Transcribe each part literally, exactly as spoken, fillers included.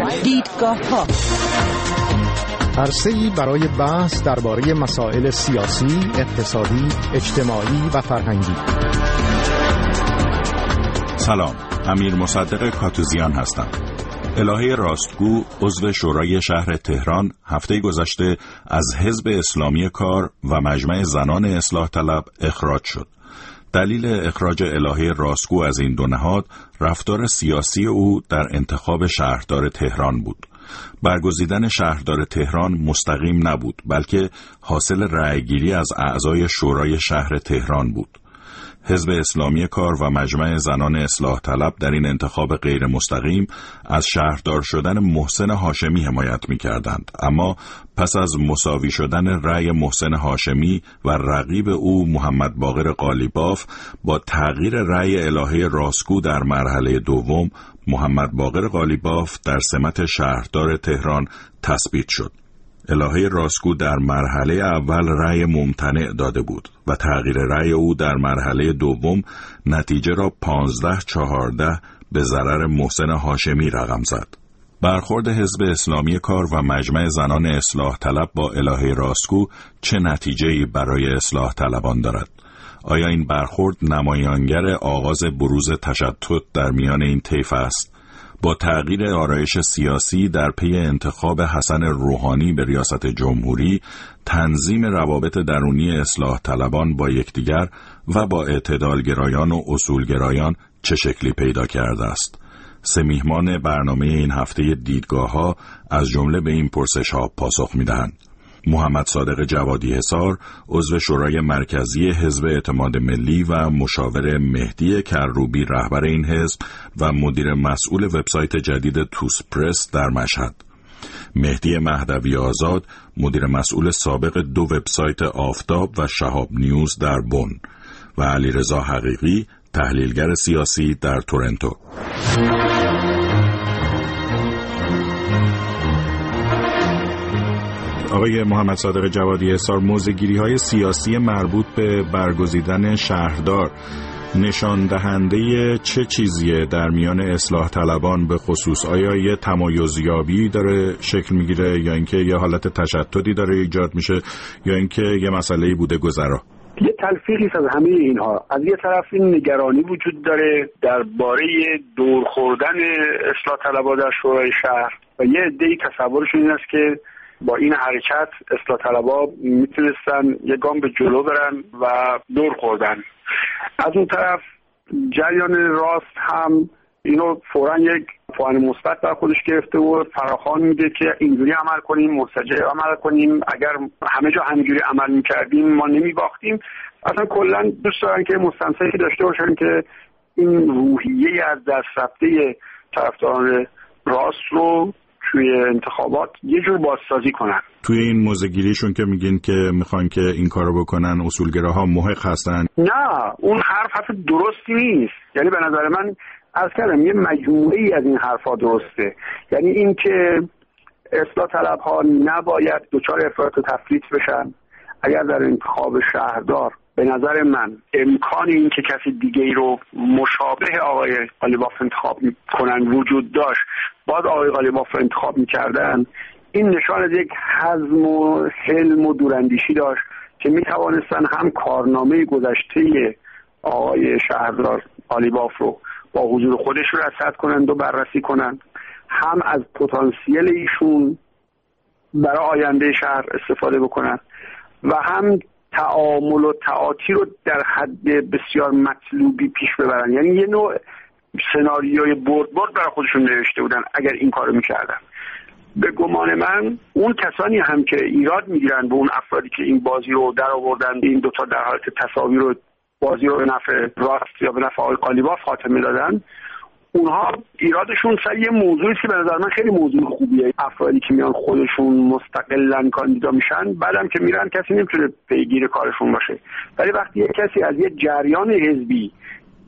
دیدگاه‌ها، عرصه‌ای برای بحث درباره مسائل سیاسی، اقتصادی، اجتماعی و فرهنگی. سلام، امیر مصدق کاتوزیان هستم. الهه راستگو عضو شورای شهر تهران هفته گذشته از حزب اسلامی کار و مجمع زنان اصلاح طلب اخراج شد. دلیل اخراج الهه راستگو از این دو نهاد رفتار سیاسی او در انتخاب شهردار تهران بود. برگزیدن شهردار تهران مستقیم نبود، بلکه حاصل رأیگیری از اعضای شورای شهر تهران بود. حزب اسلامی کار و مجمع زنان اصلاح طلب در این انتخاب غیر مستقیم از شهردار شدن محسن هاشمی حمایت می کردند، اما پس از مساوی شدن رأی محسن هاشمی و رقیب او محمد باقر قالیباف با تغییر رأی الهه راستگو در مرحله دوم، محمد باقر قالیباف در سمت شهردار تهران تثبیت شد. الهه راستگو در مرحله اول رأی ممتنع داده بود و تغییر رأی او در مرحله دوم نتیجه را پانزده چهارده به ضرر محسن هاشمی رقم زد. برخورد حزب اسلامی کار و مجمع زنان اصلاح طلب با الهه راستگو چه نتیجه‌ای برای اصلاح طلبان دارد؟ آیا این برخورد نمایانگر آغاز بروز تشتت در میان این طیف است؟ با تغییر آرایش سیاسی در پی انتخاب حسن روحانی به ریاست جمهوری، تنظیم روابط درونی اصلاح طلبان با یکدیگر و با اعتدالگرایان و اصولگرایان چه شکلی پیدا کرده است؟ سه میهمان برنامه این هفته دیدگاه‌ها از جمله به این پرسش‌ها پاسخ می‌دهند. محمد صادق جوادی حصار، عضو شورای مرکزی حزب اعتماد ملی و مشاور مهدی کروبی رهبر این حزب و مدیر مسئول وبسایت جدید توس پرس در مشهد. مهدی مهدوی آزاد، مدیر مسئول سابق دو وبسایت آفتاب و شهاب نیوز در بن و علیرضا حقیقی، تحلیلگر سیاسی در تورنتو. آقای محمد صادق جوادی حصار، موضع‌گیری‌های سیاسی مربوط به برگزیدن شهردار نشان دهنده چه چیزیه در میان اصلاح طلبان به خصوص؟ آیا یه تمایزیابی داره شکل میگیره یا اینکه یه حالت تشتتی داره ایجاد میشه یا اینکه یه مسئله‌ای بوده گذرا؟ یه تلفیقی از همه اینها. از یه طرف این نگرانی وجود داره درباره دور خوردن اصلاح طلبان در شورای شهر و یه عده‌ای تصورشون این است که با این حرکت اصلاح طلبها میتونستن یه گام به جلو برن و دور خوردن. از اون طرف جریان راست هم اینو فوراً یک فعال مثبت بر خودش گرفته و فراخوان میده که اینجوری عمل کنیم، مستجر عمل کنیم، اگر همه جا همینجوری عمل میکردیم ما نمیباختیم. اصلا کلا دوست دارن که مستنصری داشته باشن که این روحیه از دست رفته طرفداران راست رو توی انتخابات یه جور بازسازی کنن. توی این موضع‌گیریشون که میگین که میخوان که این کارو بکنن اصولگراها محق هستن، نه، اون حرف حرف درستی نیست. یعنی به نظر من از کردم یه مجموعه ای از این حرفا درسته. یعنی این که اصلاح طلب ها نباید دچار افراط و تفریط بشن. اگر در انتخاب شهردار به نظر من امکان این که کسی دیگه ای رو مشابه آقای قالیباف انتخاب کنن وجود داشت، باید آقای قالیباف رو انتخاب میکردن، این نشان از یک حزم و حلم و دوراندیشی داشت که میتوانستن هم کارنامه گذشته آقای شهردار قالیباف رو با حضور خودش رو رصد کنند و بررسی کنند، هم از پتانسیل ایشون برای آینده شهر استفاده بکنن و هم تعامل و تعاطی رو در حد بسیار مطلوبی پیش ببرن. یعنی یه نوع سناریوی برد برد برای خودشون نوشته بودن اگر این کارو میکردن. به گمان من اون کسانی هم که ایراد میگیرن به اون افرادی که این بازی رو در آوردن، این دوتا در حالت تساوی رو بازی رو به نفع راست یا به نفع آقای قالیباف خاتمه دادن، اونها ایرادشون سر یه موضوعی که به نظر من خیلی موضوع خوبیه. افرادی که میان خودشون مستقلاً کاندیدا میشن، بعدم که میرن کسی نمیتونه پیگیر کارشون باشه. ولی وقتی یه کسی از یه جریان حزبی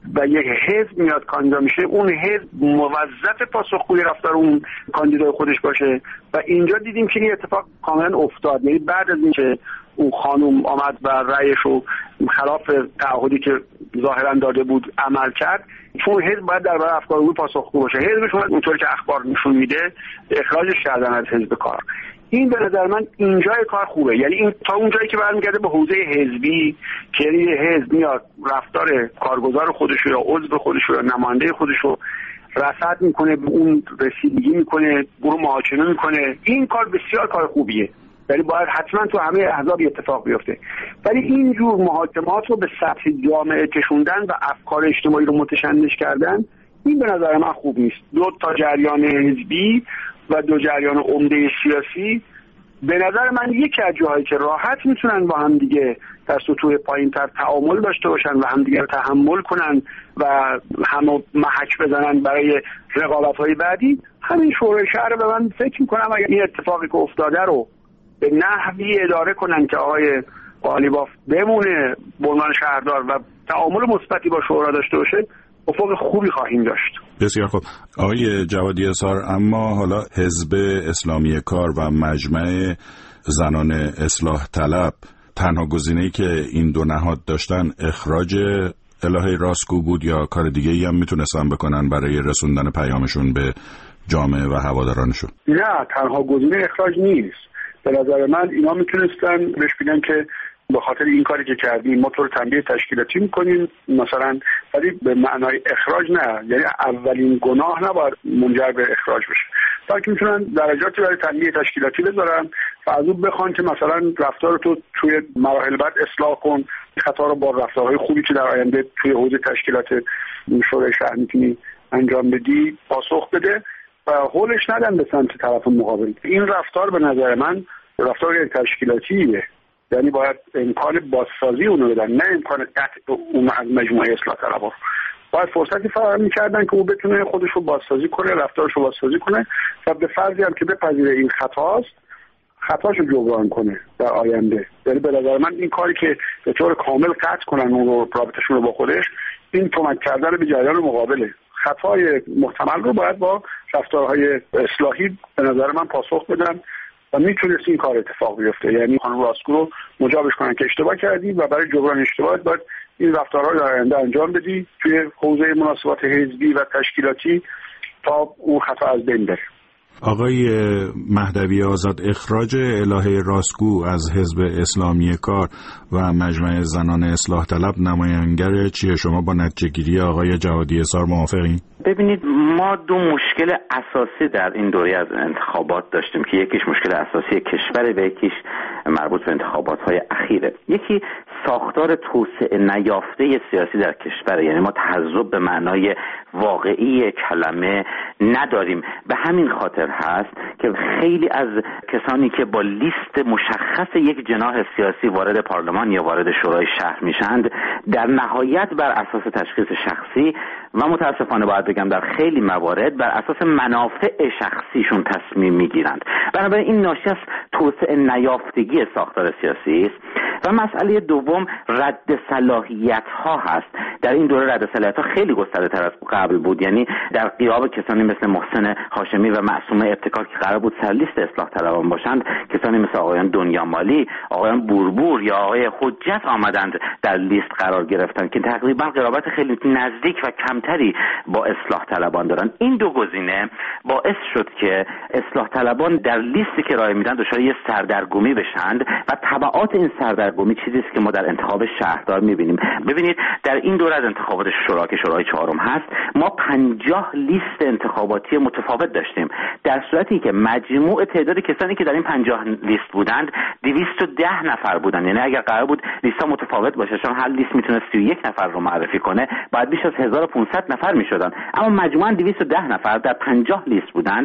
و یک حزب میاد کاندیدا میشه، اون حزب موظف پاسخگویی رفتار اون کاندیدای خودش باشه و اینجا دیدیم که این اتفاق کاملا افتاد. یعنی بعد از اینکه اون خانم آمد و رأیش رو خلاف تعهدی که ظاهرا داده بود عمل کرد، چون حزب باید در برابر افکار او پاسخگو باشه، حزبشون اونطوری که اخبار نشون میده اخراجش کردن از حزب کار. این به نظر من اینجای کار خوبه، یعنی این تا اونجایی که برمیگرده به حوزه حزبی که یه حزب میاد رفتار کارگزار خودش یا عضو خودش یا نماینده خودش رو رصد میکنه، به اون رسیدگی میکنه، گروه محاکمه میکنه، این کار بسیار کار خوبیه، ولی باید حتما تو همه احزاب اتفاق بیفته. ولی اینجور محاکمات رو به سطح جامعه کشوندن و افکار اجتماعی رو متشنج کردن، این به نظر من خوب نیست. دو تا جریان حزبی و دو جریان عمده سیاسی به نظر من یکی از جاهایی که راحت میتونن با هم دیگه در سطوح پایین‌تر تعامل داشته باشن و هم دیگه رو تحمل کنن و همو محک بزنن برای رقابت‌های بعدی، همین شورای شهر. به من فکر میکنم اگر این اتفاقی که افتاده رو به نحوی اداره کنن که آقای قالیباف بمونه به عنوان شهردار و تعامل مثبتی با شورا داشته باشه، افق خوبی خواهیم داشت. بسیار خوب آقای جوادی اظهار، اما حالا حزب اسلامی کار و مجمع زنان اصلاح طلب تنها گزینه‌ای که این دو نهاد داشتن اخراج الهه راستگو بود یا کار دیگه ای هم میتونستن بکنن برای رسوندن پیامشون به جامعه و هوادارانشون؟ نه، تنها گزینه اخراج نیست. به نظر من اینا میتونستن بهش بگن که به خاطر این کاری که کردیم ما تو رو تنبیه تشکیلاتی میکنیم مثلا، ولی به معنای اخراج نه. یعنی اولین گناه نباید منجر به اخراج بشه، بلکه میتونن درجاتی برای تنبیه تشکیلاتی بذارن و از اون بخوان که مثلا رفتار تو توی مراحل بعد اصلاح کن، خطا رو با رفتارهای خوبی که در آینده توی حوزه تشکیلات شورای شهر میتونی انجام بدی پاسخ بده و هولش ندن به سمت طرف مقابل. این رفتار به نظر من رفتار تشکیلاتیه، یعنی باید امکان بازسازی اونو بدن، نه امکان قطع اون از مجموعه اصلاح طلبها. باید فرصتی فراهم می‌کردن که او بتونه خودش رو بازسازی کنه، رفتارش رو بازسازی کنه و به فرضی هم که بپذیره این خطاست، خطاشو جبران کنه در آینده. یعنی به نظر من این کاری که به طور کامل قطع کنن اون رو رابطه‌شون رو با خودش، این کمک کردن به جریان مقابله. خطای محتمل رو باید با رفتارهای اصلاحی به نظر من پاسخ بدن و میتونست این کار اتفاق بیفته. یعنی خانم راستگو رو مجابش کنن که اشتباه کردی و برای جبران اشتباهات باید این رفتارها رو در آینده انجام بدی توی حوزه مناسبات حزبی و تشکیلاتی تا اون خطا از بین بره. آقای مهدوی آزاد، اخراج الهه راستگو از حزب اسلامی کار و مجمع زنان اصلاح طلب نمایانگر چیه؟ شما با نتیجه گیری آقای جوادی اظهار موافقین؟ ببینید، ما دو مشکل اساسی در این دوره از انتخابات داشتیم که یکیش مشکل اساسی کشوره و یکیش مربوط به انتخابات‌های اخیره. یکی ساختار توسعه نیافته سیاسی در کشور، یعنی ما تحزب به معنای واقعی کلمه نداریم. به همین خاطر هست که خیلی از کسانی که با لیست مشخص یک جناح سیاسی وارد پارلمان یا وارد شورای شهر میشند، در نهایت بر اساس تشخیص شخصی و متاسفانه باید بگم در خیلی موارد بر اساس منافع شخصیشون تصمیم میگیرند. بنابراین این ناشی از توسعه نیافتگی ساختار سیاسی است. و مسئله دوم رد صلاحیت ها هست. در این دوره رد صلاحیت ها خیلی گسترده تر از قبل بود، یعنی در غیاب کسانی مثل محسن هاشمی و معصومه ابتکار که قرار بود سر لیست اصلاح طلبان باشند، کسانی مثل آقایان دنیامالی، آقایان بوربور یا آقای حجت آمدند در لیست قرار گرفتند که تقریبا قرابت خیلی نزدیک و کمتری با اصلاح طلبان دارند. این دو گزینه باعث شد که اصلاح طلبان در لیستی که رای میدن دچار یه سردرگمی بشند و تبعات این سردرگمی چیزی است که ما در انتخاب شهردار میبینیم. ببینید، در این دوره از انتخابات شورا که شورای چهارم هست، ما پنجاه لیست انتخاباتی متفاوت داشتیم، در صورتی که مجموع تعداد کسانی که در این پنجاه لیست بودند دویست و ده نفر بودند. یعنی اگر قرار بود لیست‌ها متفاوت باشه، چون هر لیست میتونه سی و یک نفر رو معرفی کنه، بعد بیش از هزار و پانصد نفر میشدن، اما مجموعاً دویست و ده نفر در پنجاه لیست بودند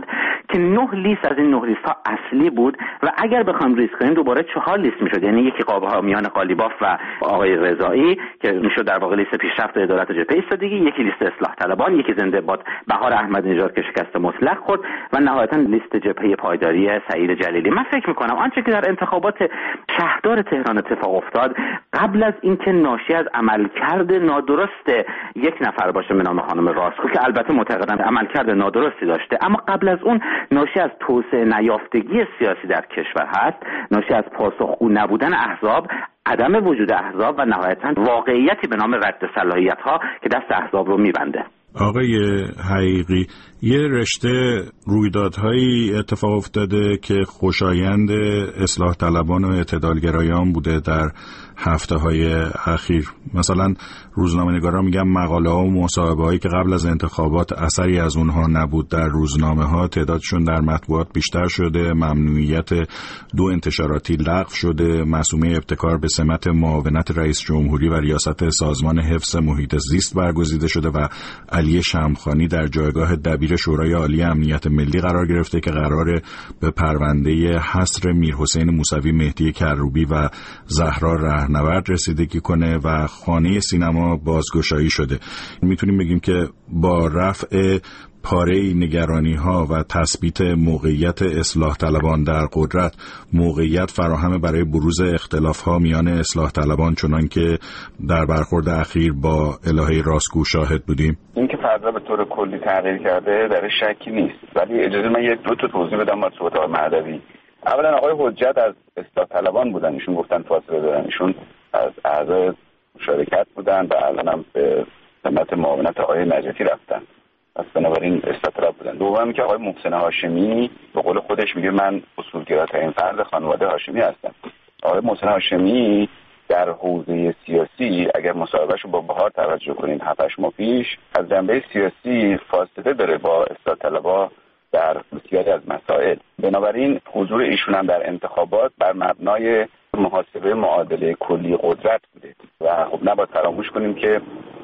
که نه لیست از این نه لیست ها اصلی بود و اگر بخوام ریز کنیم دوباره چهار لیست میشد، یعنی یکی قامیان قالیباف و آقای رضایی که میشد در واقع لیست پیشرفت عدالت و جبهه ایستادگی، یکی لیست اصلاح طلبان، یکی زنده باد بهار احمدی نژاد که شکست مطلق خورد و نهایتا لیست جبهه پایداری سعید جلیلی. من فکر میکنم آنچه که در انتخابات شهردار تهران اتفاق افتاد قبل از اینکه ناشی از عملکرد نادرست یک نفر باشه به نام خانم راستگو که البته معتقدم عملکرد نادرستی داشته، اما قبل از اون ناشی از توسعه نیافتگی سیاسی در کشور هست، ناشی از پاسخگو نبودن احزاب، عدم وجود احزاب و نهایتاً واقعیتی به نام رد صلاحیت‌ها که دست احزاب رو می‌بنده. آقای حقیقی، یه رشته رویدادهایی اتفاق افتاده که خوشایند اصلاح طلبان و اعتدالگرایان بوده در هفته های اخیر. مثلا روزنامه‌نگارا میگن مقاله ها و مصاحبه هایی که قبل از انتخابات اثری از اونها نبود در روزنامه ها تعدادشون در مطبوعات بیشتر شده، ممنوعیت دو انتشاراتی لغو شده، معصومه ابتکار به سمت معاونت رئیس جمهوری و ریاست سازمان حفظ محیط زیست برگزیده شده و علی شمخانی در جایگاه دبیر شورای عالی امنیت ملی قرار گرفته که قراره به پرونده حصر میرحسین موسوی، مهدی کروبی و زهرا رهنورد رسیدگی کنه و خانه سینما بازگشایی شده. میتونیم بگیم که با رفع پاره نگرانی ها و تثبیت موقعیت اصلاح طلبان در قدرت، موقعیت فراهم برای بروز اختلاف ها میان اصلاح طلبان چنان که در برخورد اخیر با الهه راستگو شاهد بودیم. این که فضا به طور کلی تغییر کرده در شکی نیست، ولی اجازه من یک دو تا توضیح بدم از صحبت آقای مهدوی. اولا آقای حجت از اصلاح طلبان بودن، ایشون گفتن فاصله دارن، ایشون از اعضای مشارکت بودن و الانم به سمت معاونت آقای نجفی رفتن، پس بنابراین اصلاح طلب بودن. دوم که آقای محسن هاشمی به قول خودش میگه من اصولگراترین فرد خانواده هاشمی هستم. آقای محسن هاشمی در حوزه سیاسی اگر مصاحبهش رو با بهار توجه کنین هفت هشت ماه پیش، از جنبه سیاسی فاصله داره با اصلاح طلبها در بسیاری از مسائل. بنابراین حضور ایشون هم در انتخابات بر مبنای محاسبه معادله کلی قدرت بوده و خب نباید فراموش کنیم که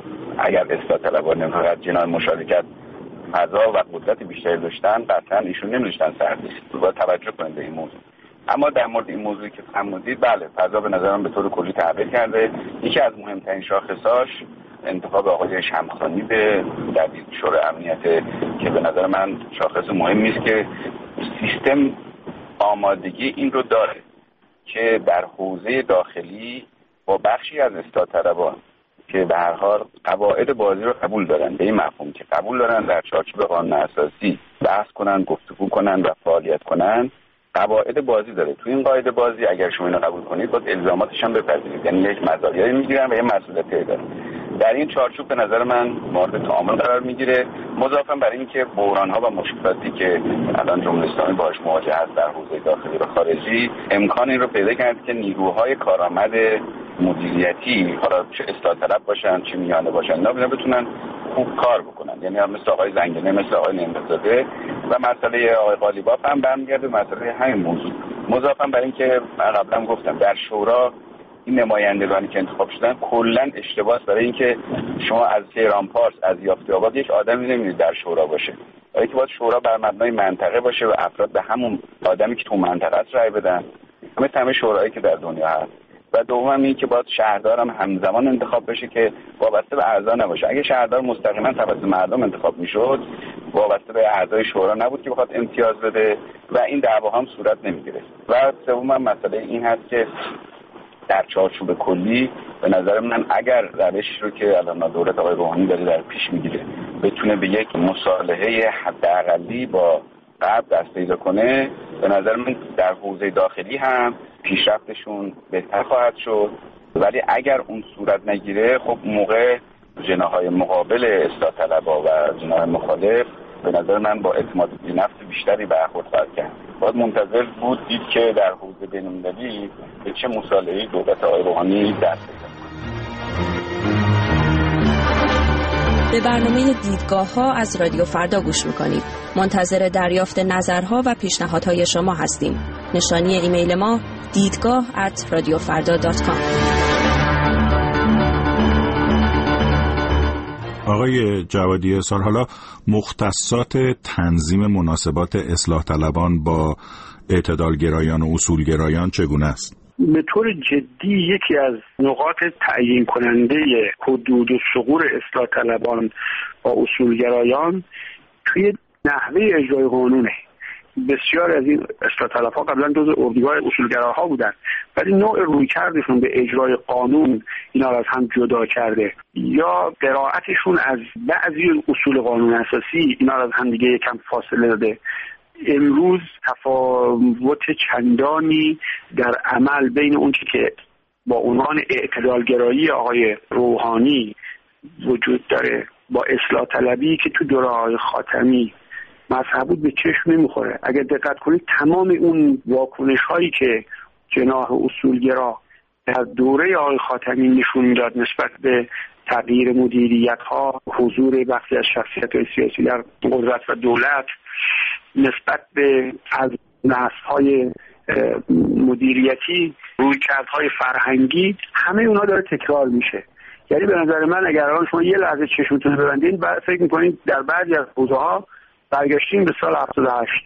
اگر اصلاح طلبان نمی‌خواد جناح مشارکت فضا و قدرت بیشتری داشتن قطعا ایشون نمی‌داشتن سرنوشت. باید توجه کنیم به این موضوع. اما در مورد این موضوعی که فرمودید، بله فضا به نظرم به طور کلی تغییر کرده. یکی از مهمترین شاخصاش انتخاب آقای شمخانی به دبیر شورای امنیت که به نظر من شاخص مهمی است که سیستم آمادگی این رو داره که در حوزه داخلی با بخشی از اصلاح طلبان که به هر حال قواعد بازی رو قبول دارن، به این مفهوم که قبول دارن در چارچوب قانون اساسی بحث کنن، گفتگو کنن و فعالیت کنن، قواعد بازی داره. تو این قاعده بازی اگر شما اینو قبول کنید باید الزاماتش هم بپذیرید، یعنی یک مزایایی میگیرن و یک مسئولیتی دارن. در این چارچوب به نظر من مورد تعامل قرار میگیره، مضافاً بر این که بحران‌ها و مشکلاتی که الان جمهوری اسلامی باهاش مواجه است در حوزه داخلی و خارجی امکان این رو پیدا کرد که نیروهای کارآمد مدیریتی، حالا چه اصلاح طلب باشن چه میانه باشن، اینا بتونن خوب کار بکنن. یعنی مثل آقای زنگنه، مثل آقای نعمت‌زاده و مسئله آقای قالیباف هم برمیگرده به مسئله همین موضوع. مضافاً بر این که من قبلا گفتم در شورا این نمایندگانی که انتخاب شدن کلا اشتباهه، برای اینکه شما از تهران پارس، از یافتی‌آباد یک آدمی نمی‌بینید در شورا باشه، برای اینکه باید شورا بر مبنای منطقه باشه و افراد به همون آدمی که تو منطقه است رأی بدن، مثل همه شورایی که در دنیا هست. و دوم این که باید شهردار هم همزمان انتخاب بشه که وابسته به اعضا نباشه. اگه شهردار مستقیما توسط مردم انتخاب میشد وابسته به اعضای شورا نبود که بخواد امتیاز بده و این دعوا هم صورت نمیگیره. و سوم مسئله این هست که در چارچوب کلی به نظر من اگر روشی رو که الان دولت آقای روحانی داره در پیش میگیره بتونه به یک مصالحه حداقلی با غرب دست پیدا کنه، به نظر من در حوزه داخلی هم پیشرفتشون بهتر خواهد شد. ولی اگر اون صورت نگیره خب موقع جناح‌های مقابل اصلاح طلب‌ها و جناح مخالف به نظر من با اعتماد به نفس بیشتری برخورد خواهد کرد. باید منتظر بود دید که در حوزه بین‌المللی به چه مصالحه‌ای دولت آقای روحانی دست بزنه. به برنامه دیدگاه‌ها از رادیو فردا گوش می‌کنید. منتظر دریافت نظرها و پیشنهادهای شما هستیم. نشانی ایمیل ما دیدگاه ات رادیو فردا دات کام. آقای جوادی احسان، حالا مختصات تنظیم مناسبات اصلاح طلبان با اعتدالگرایان و اصولگرایان چگونه است؟ به طور جدی یکی از نقاط تعیین کننده حدود و ثغور اصلاح طلبان با اصولگرایان توی نحوه اجرای قانونه. بسیار از این اصلاح طلبها قبلا جزء اردوگاه اصولگراها بودن، ولی نوع رویکردشون به اجرای قانون اینا رو از هم جدا کرده، یا قرائتشون از بعضی اصول قانون اساسی اینا رو از هم دیگه یکم فاصله داده. امروز تفاوت چندانی در عمل بین اون چی که با عنوان اعتدالگرایی آقای روحانی وجود داره با اصلاح طلبی که تو دوره آقای خاتمی مذهب بود به چشم نمیخوره. اگر دقت کنید تمام اون واکنش هایی که جناح اصولگرا در دوره آقای خاتمی نشون داد نسبت به تغییر مدیریت ها، حضور بخشی از شخصیت های سیاسی در قدرت و دولت، نسبت به از نسل های مدیریتی، رویکردهای فرهنگی، همه اونها داره تکرار میشه. یعنی به نظر من اگر الان شما یه لحظه چشمتون ببندین بعد فکر میکنید در بعضی از حوزه ها برگشتیم به سال هفتاد و هشت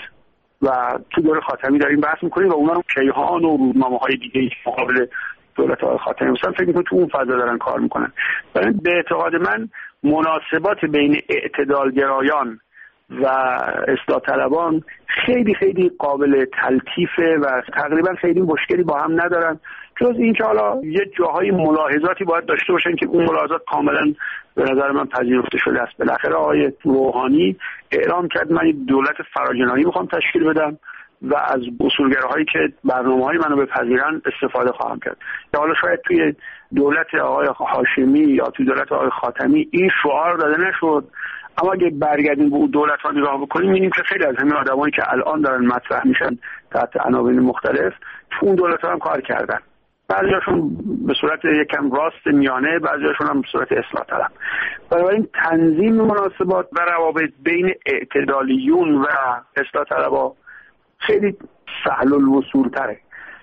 و تو دوره خاتمی داریم بحث میکنیم و اونا رو کیهان و روزنامه‌های دیگه مقابل دولت آقای خاتمی مثلا فکر میکنم تو اون فضا دارن کار میکنن. برای به اعتقاد من مناسبات بین اعتدالگرایان و اصلاح طلبان خیلی خیلی قابل تلطیفه و تقریبا خیلی مشکلی با هم ندارن، جز این که حالا یه جاهای ملاحظاتی باید داشته باشن که اون ملاحظات کاملا به نظر من پذیرفته شده است. بالاخره آقای روحانی اعلام کرد من دولت فراجناحی میخوام تشکیل بدم و از اصولگراهایی که برنامه‌های منو بپذیرن استفاده خواهم کرد. یا حالا شاید توی دولت آقای هاشمی یا توی دولت آقای خاتمی این شعار داده نشد، اما اگه برگردیم به اون دولت‌ها نگاه بکنیم می‌بینیم که خیلی از همین آدمایی که الان دارن مطرح میشن تحت عناوین مختلف تو اون دولت‌ها هم کار کردن. بعضی‌هاشون به صورت یکم راست میانه، بعضی‌هاشون هم به صورت اصلاح طلب. بنابراین تنظیم مناسبات و روابط بین اعتدالیون و اصلاح طلب‌ها خیلی سهل الوصول تره.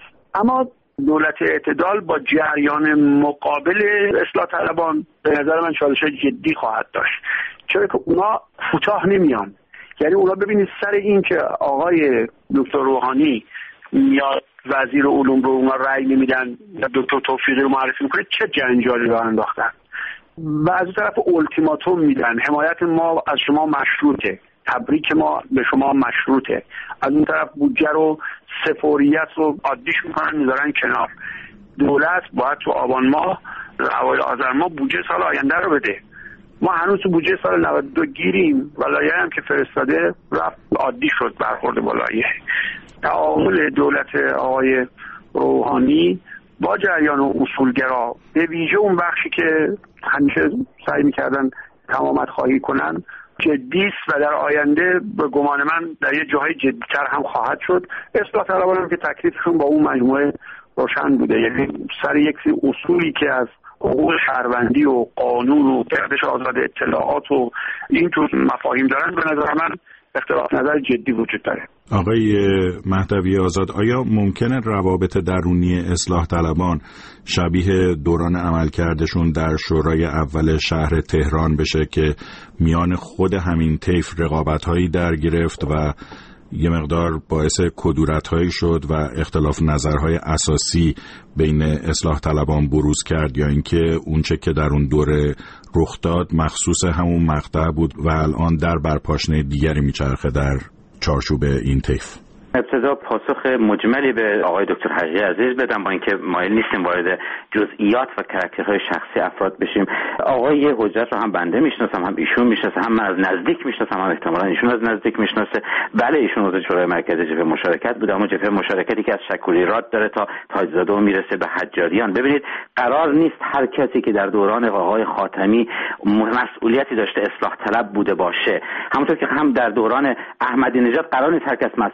اما دولت اعتدال با جریان مقابل اصلاح طلبان به نظر من چالش جدی خواهد داشت، چرا که اونا کوتاه نمیان. یعنی اونا ببینید سر این که آقای دکتر روحانی یا وزیر علوم رو اونا رأی نمیدن یا دکتر توفیقی رو معرفی میکنه چه جنجالی رو انداختن و از اون طرف التیماتوم میدن حمایت ما از شما مشروطه، تبریک ما به شما مشروطه، از اون طرف بودجه رو سفوریت رو عادیش میکنن میذارن کنار. دولت باید تو آبان ماه اوایل آذر ماه بودجه سال آینده رو بده. ما هنوز تو بودجه سال نود و دو گیریم و لایحه هم که فرستاده رفت عادی شد برخورد با لایحه. تعامل دولت آقای روحانی با جریان و اصولگرا به ویژه اون بخشی که همیشه سعی میکردن تمامت خواهی کنن جدیست و در آینده به گمان من در یه جاهای جدیتر هم خواهد شد. اصلاح طلبان هم که تکلیفشون با اون مجموعه روشن بوده، یعنی سر یک سری اصولی که از حقوق شهروندی و قانون و گردش آزاد اطلاعات و اینطور مفاهیم دارن، به نظر من اختلاف نظر جدی وجود داره. آقای مهدوی آزاد، آیا ممکنه روابط درونی اصلاح طلبان شبیه دوران عملکردشون در شورای اول شهر تهران بشه که میان خود همین طیف رقابت‌هایی در گرفت و یه مقدار باعث کدورت‌هایی شد و اختلاف نظرهای اساسی بین اصلاح طلبان بروز کرد، یا اینکه اونچه که در اون دوره رخ داد مخصوص همون مقطع بود و الان در برپاشنه دیگری میچرخه در چارچوب این طیف؟ ابتدا پاسخ مجملی به آقای دکتر حقیقی عزیز بدم با اینکه مایل نیستیم وارد جزئیات و کاراکترهای شخصی افراد بشیم. آقای حجت رو هم بنده میشناسم، هم ایشون میشناسه، هم از نزدیک میشناسم، هم احتمالاً ایشون از نزدیک میشناسه. بله ایشون عضو شورای مرکزی جبهه مشارکت بود، اما جبهه مشارکتی که از شکوری راد داره تا تاجزاده و میرسه به حجاریان. ببینید قرار نیست هر کسی که در دوران آقای خاتمی مسئولیتی داشته اصلاح طلب بوده باشه، همونطور که هم در دوران احمدی نژاد قرار نیست هر کس مسئولیت داشته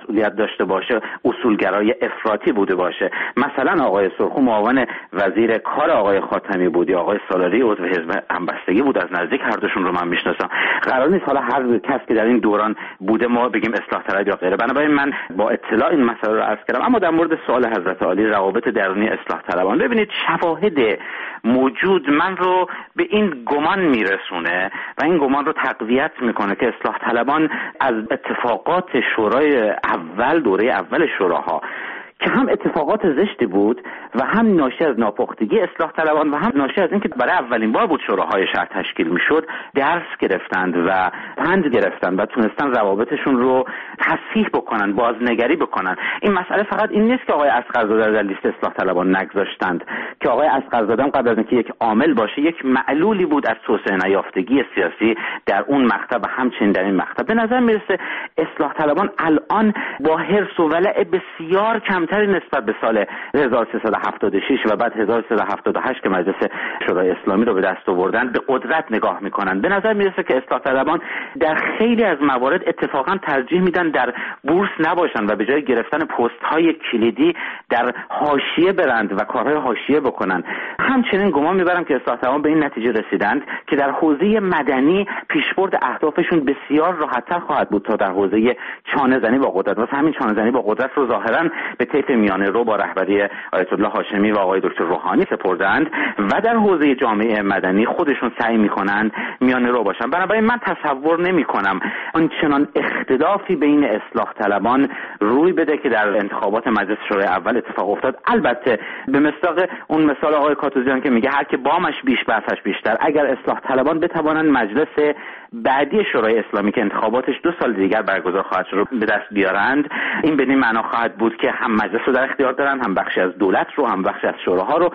داشته باشه اصولگرای افراطی بوده باشه. مثلا آقای سرخو معاون وزیر کار آقای خاتمی بود یا آقای سالاری عضو حزب همبستگی بود، از نزدیک هر دوشون رو من میشناسم. قرار نیست حالا هر کس که در این دوران بوده ما بگیم اصلاح طلب یا غیره. بنابراین من با اطلاع این مسئله رو عرض کردم. اما در مورد سوال حضرت عالی روابط درونی اصلاح طلبان، ببینید شواهد موجود من رو به این گمان میرسونه و این گمان رو تقویت میکنه که اصلاح طلبان از اتفاقات شورای اول، دوره اول شوراها که هم اتفاقات زشتی بود و هم ناشی از ناپختگی اصلاح طلبان و هم ناشی از اینکه برای اولین بار بود شوراهای شهر تشکیل میشد، درس گرفتند و پند گرفتند و تونستن روابطشون رو تصحیح بکنن، بازنگری بکنن. این مسئله فقط این نیست که آقای اصغرزاده در لیست اصلاح طلبان نگذاشتند، که آقای اصغرزاده قبل از اینکه یک عامل باشه یک معلولی بود از توسعه نیافتگی سیاسی در اون مقطع و همچنین در این مقطع. به نظر میرسه اصلاح طلبان الان با حرص و ولع بسیار کم تری نسبت به سال هزار و سیصد و هفتاد و شش و بعد هزار و سیصد و هفتاد و هشت که مجلس شورای اسلامی رو به دست آوردن به قدرت نگاه میکنن. به نظر میرسه که اصلاح طلبان در خیلی از موارد اتفاقا ترجیح میدن در بورس نباشن و به جای گرفتن پست های کلیدی در حاشیه برند و کارهای حاشیه بکنن. همچنین گمان میبرم که اصلاح طلبان به این نتیجه رسیدند که در حوزه مدنی پیشبرد اهدافشون بسیار راحت‌تر خواهد بود تا در حوزه چانه زنی با قدرت. واسه همین چانه زنی با قدرت رو ظاهرا به طیف میانه رو با رهبری آیت الله هاشمی و آقای دکتر روحانی سپردند و در حوزه جامعه مدنی خودشون سعی میکنند میانه رو باشن. بنابراین من تصور نمیکنم آنچنان اختلافی بین اصلاح طلبان روی بده که در انتخابات مجلس شورای اول اتفاق افتاد. البته به مصداق اون مثال آقای کاتوزیان که میگه هر که بامش بیش بحثش بیشتر، اگر اصلاح طلبان بتوانند مجلس بعدی شورای اسلامی که انتخاباتش دو سال دیگر برگزار خواهد شد به دست بیارند، این به این معنا خواهد بود که هم مجلس رو در اختیار دارن، هم بخشی از دولت رو، هم بخشی از شوراها رو.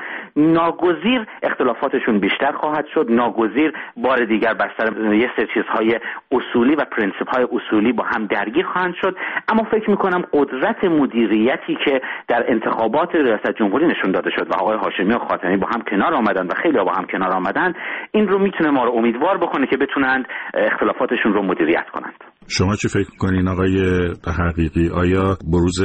ناگزیر اختلافاتشون بیشتر خواهد شد، ناگزیر بار دیگر بر سر یه سری چیزهای اصولی و پرینسیپ های اصولی با هم درگیر خواهند شد. اما فکر میکنم قدرت مدیریتی که در انتخابات ریاست جمهوری نشون داده شد و آقای هاشمی و خاتمی با هم کنار آمدن و خیلی با هم کنار آمدن، این رو میتونه ما رو امیدوار بکنه که بتونند اختلافاتشون رو مدیریت کنند. شما چی فکر می‌کنین آقای حقیقی؟ آیا بروز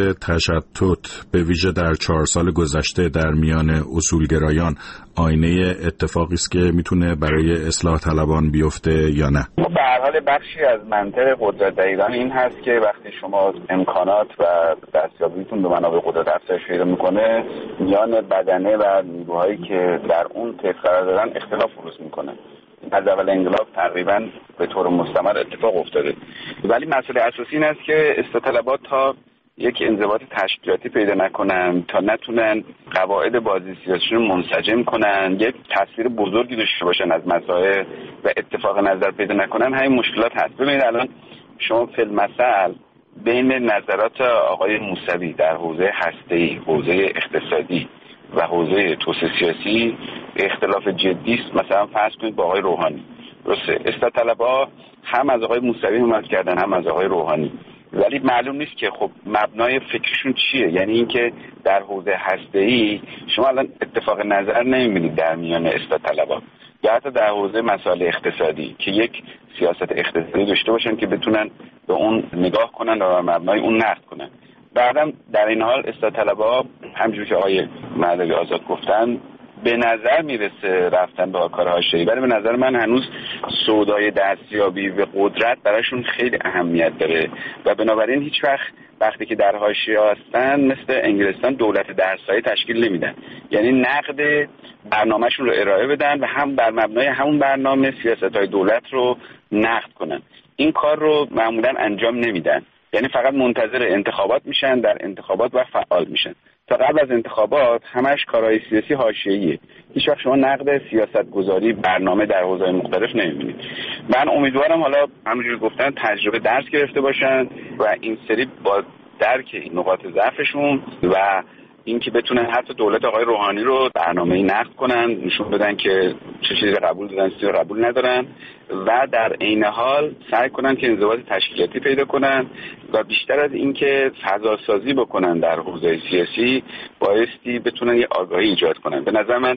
تشتت به ویژه در چهار سال گذشته در میان اصولگرایان آینه اتفاقی است که میتونه برای اصلاح طلبان بیفته یا نه؟ به هر حال بخشی از منطق قدرت در ایران این هست که وقتی شما امکانات و دستیابیتون به منابع قدرت افزایش پیدا میکنه، میان بدنه و نیروهایی که در اون طیف قرار دارن اختلاف بروز میکنه. از اول انقلاب تقریبا به طور مستمر اتفاق افتاده. ولی مسئله اساسی این است که اصلاح طلبات تا یک انضباط تشکیلاتی پیدا نکنن، تا نتونن قواعد بازی سیاسی رو منسجم کنن، یک تصویر بزرگی داشته باشن از مسائل و اتفاق نظر پیدا نکنن، همین مشکلات هست. ببینید الان شما فی المثل بین نظرات آقای موسوی در حوزه هسته‌ای، حوزه اقتصادی و حوزه توسعه سیاسی اختلاف جدی است. مثلا فرض کنید با آقای روحانی، درسته اصلاح طلبها هم از آقای موسوی حمایت کردن هم از آقای روحانی، ولی معلوم نیست که خب مبنای فکرشون چیه. یعنی اینکه در حوزه هسته‌ای شما الان اتفاق نظر نمی‌بینید در میان اصلاح طلبها، یا حتی در حوزه مسائل اقتصادی که یک سیاست اقتصادی داشته باشن که بتونن به اون نگاه کنن و مبنای اون نقد کنن. بعدم در این حال اصلاح طلبها همونجوری که آقای مهدوی آزاد گفتن به نظر میرسه رفتن به کار حاشیه‌ای، ولی به نظر من هنوز سودای دستیابی به قدرت براشون خیلی اهمیت داره و بنابراین هیچ وقت وقتی که در حاشیه هستن مثل انگلستان دولت درسایی تشکیل نمیدن. یعنی نقد برنامه‌شون رو ارائه بدن و هم بر مبنای همون برنامه سیاست‌های دولت رو نقد کنن. این کار رو معمولاً انجام نمیدن، یعنی فقط منتظر انتخابات میشن، در انتخابات و فعال میشن. تا قبل از انتخابات همش کارهای سیاسی حاشیه‌ایه. هیچ وقت شما نقد سیاست‌گذاری برنامه در حوزه‌های مختلف نمی‌بینید. من امیدوارم حالا همونجوری گفتن تجربه درس گرفته باشن و این سری با درک نقاط ضعفشون و اینکه بتونن حتی دولت آقای روحانی رو برنامه‌ای نقد کنن، نشون بدن که چه چیزی قبول دارن، چه قبول ندارن و در عین حال سعی کنن که انضباط تشکیلاتی پیدا کنن و بیشتر از اینکه فضا سازی بکنن در حوزه سیاسی بایستی بتونن یه آگاهی ایجاد کنن. به نظر من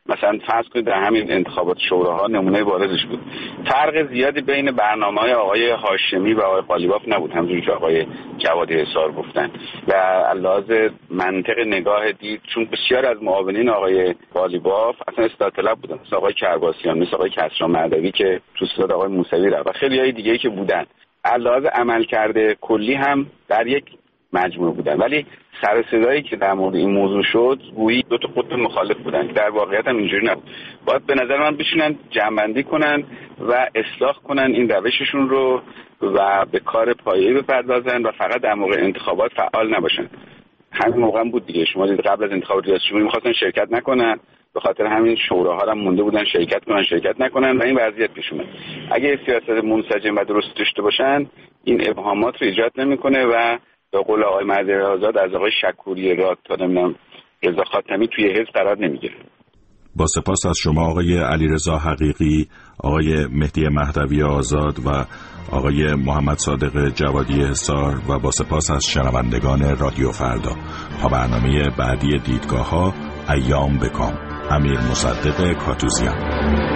مثلا فرض کنید در همین انتخابات شوراها نمونه بارزش بود. فرق زیادی بین برنامه‌های آقای هاشمی و آقای قالیباف نبود، همونجوری که آقای جوادی حصار گفتن. و علاوه منطق نگاه دید، چون بسیار از معاونین آقای قالیباف اصلا اصلاح طلب بودن، مثل آقای کرباسیان، مثل آقای کسری مهدوی که تو صداد آقای موسوی رفت و خیلی های دیگه‌ای که بودن. علاوه عملکرد کلی هم در یک مجموعه بودن، ولی سر صدایی که در مورد این موضوع شد گویی دو تا قطب مخالف بودن که در واقعیت هم اینجوری نبود. باید به نظر من بشینن جمع‌بندی کنن و اصلاح کنن این روششون رو و به کار پایه‌ای بپردازن و فقط در موقع انتخابات فعال نباشن. همین موقع هم بود دیگه، شما دید قبل از انتخابات ریاست جمهوری می‌خواستن شرکت نکنن، به خاطر همین شوراها هم مونده بودن شرکت کنن شرکت نکنن و این وضعیت پیش اومد. اگه سیاست منسجم و درست داشته باشن این ابهامات رو ایجاد نمی‌کنه و به قول آقای مهدی آزاد از آقای شکوری راد تا نمیدونم رضا خاتمی توی حزب قرار نمیگیره. با سپاس از شما آقای علیرضا حقیقی، آقای مهدی مهدوی آزاد و آقای محمد صادق جوادی حصار و با سپاس از شنوندگان رادیو فردا. تا برنامه بعدی دیدگاه‌ها، ایام بکام. امیر مصدق کاتوزیان.